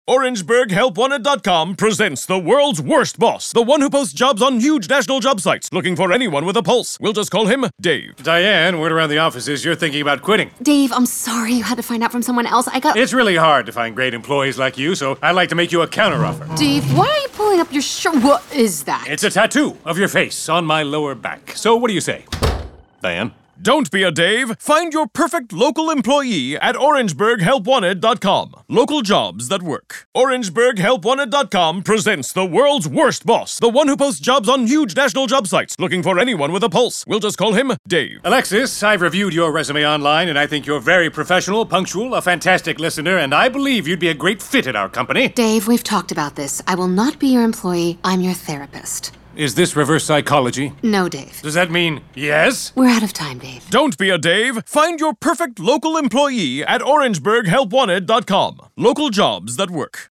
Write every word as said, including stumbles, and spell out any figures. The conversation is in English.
Orangeburg Help Wanted dot com presents the world's worst boss, the one who posts jobs on huge national job sites, looking for anyone with a pulse. We'll just call him Dave. Diane, word around the office is you're thinking about quitting. Dave, I'm sorry you had to find out from someone else. I got... It's really hard to find great employees like you, so I'd like to make you a counteroffer. Dave, why are you pulling up your shirt? What is that? It's a tattoo of your face on my lower back. So what do you say, Diane? Don't be a Dave. Find your perfect local employee at Orangeburg Help Wanted dot com. Local jobs that work. Orangeburg Help Wanted dot com presents the world's worst boss, the one who posts jobs on huge national job sites, looking for anyone with a pulse. We'll just call him Dave. Alexis, I've reviewed your resume online, and I think you're very professional, punctual, a fantastic listener, and I believe you'd be a great fit at our company. Dave, we've talked about this. I will not be your employee. I'm your therapist. Is this reverse psychology? No, Dave. Does that mean yes? We're out of time, Dave. Don't be a Dave. Find your perfect local employee at Orangeburg Help Wanted dot com. Local jobs that work.